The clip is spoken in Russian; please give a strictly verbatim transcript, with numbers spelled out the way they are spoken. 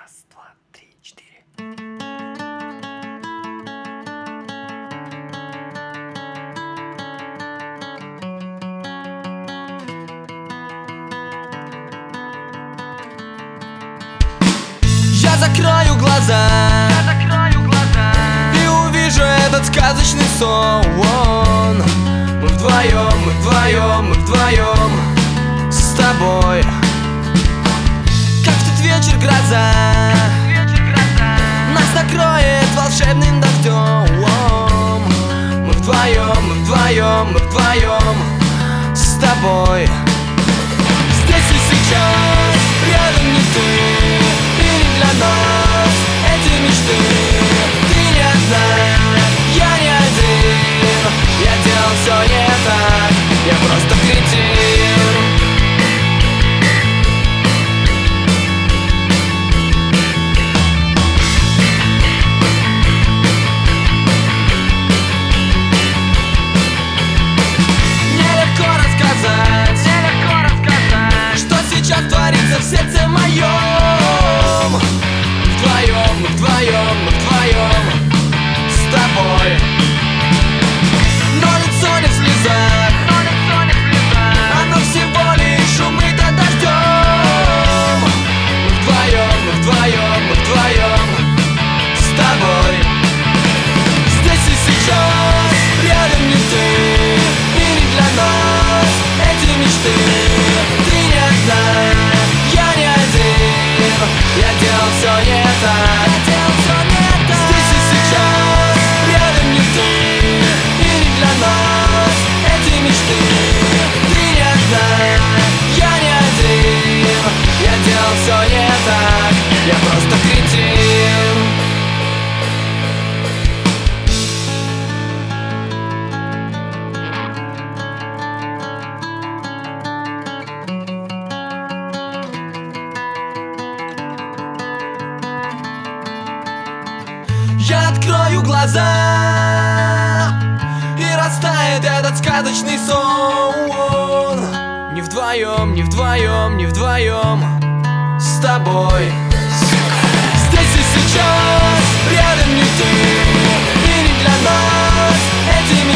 Раз, два, три, четыре. Я закрою глаза, Я закрою глаза и увижу этот сказочный сон. Мы вдвоем, мы вдвоем, мы вдвоем с тобой. Как в тот вечер гроза, Вечер гроза нас накроет волшебным дождем. Мы вдвоем, мы вдвоем, мы вдвоем с тобой. Здесь и сейчас, рядом не ты, и не для нас эти мечты. Ты не одна, я не один. Я делал все не так, я просто кретин. Нелегко рассказать, Нелегко рассказать, что сейчас творится в сердце моем. Мы вдвоем, мы вдвоем, мы вдвоем с тобой. Но лицо не в слезах, но лицо не в слезах. оно всего лишь умыто дождем. Мы вдвоем, мы вдвоем, мы вдвоем с тобой. Здесь и сейчас, рядом не ты, и не для нас эти мечты. Ты не одна, я не один. Я делал все не так, я делал все не так. Здесь и сейчас, рядом не ты, и не для нас эти мечты. Ты не одна, я не один. Я делал все не так, я просто кретин. Я открою глаза, и растает этот сказочный сон. Не вдвоем, не вдвоем, не вдвоем с тобой. Здесь и сейчас, рядом не ты, и не для нас эти